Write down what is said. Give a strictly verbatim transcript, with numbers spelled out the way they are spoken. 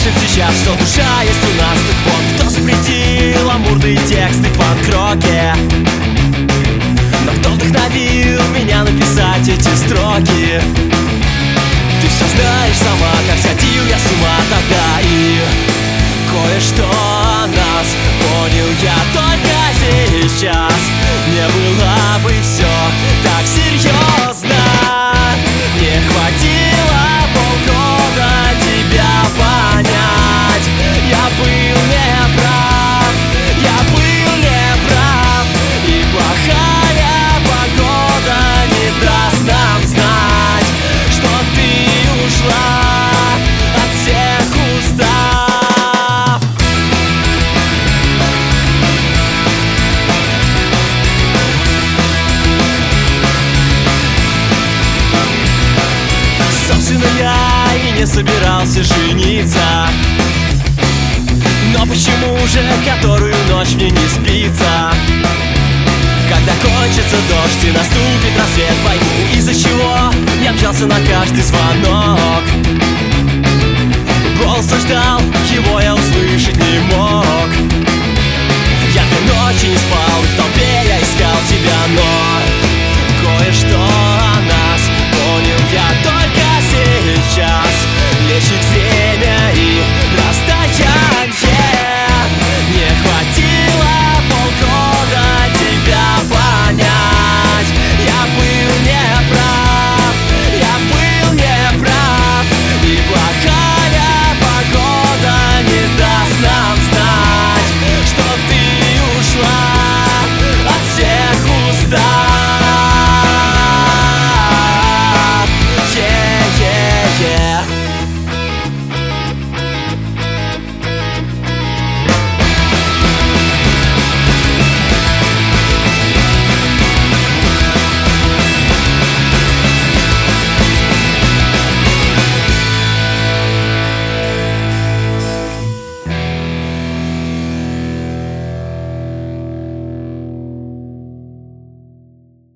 пишет сейчас, что душа есть у нас. Так вот, кто запретил амурные тексты в панк-роке? Но кто вдохновил меня написать эти строки? Ты все знаешь сама, как сходил я с ума тогда. И кое-что о нас понял я только сейчас. Не было бы все так серьезно, не хватило полгода тебя понять. Я был неправ, я был неправ, и плохая погода не даст нам знать, что ты ушла от всех устав. Собственно, я и не собирался жениться, но почему же которую ночь мне не спится? Когда кончится дождь и наступит рассвет, пойму, из-за чего я мчался на каждый звонок. Голоса ждал, его я услышать не мог. Я две ночи не спал, и в толпе я искал тебя,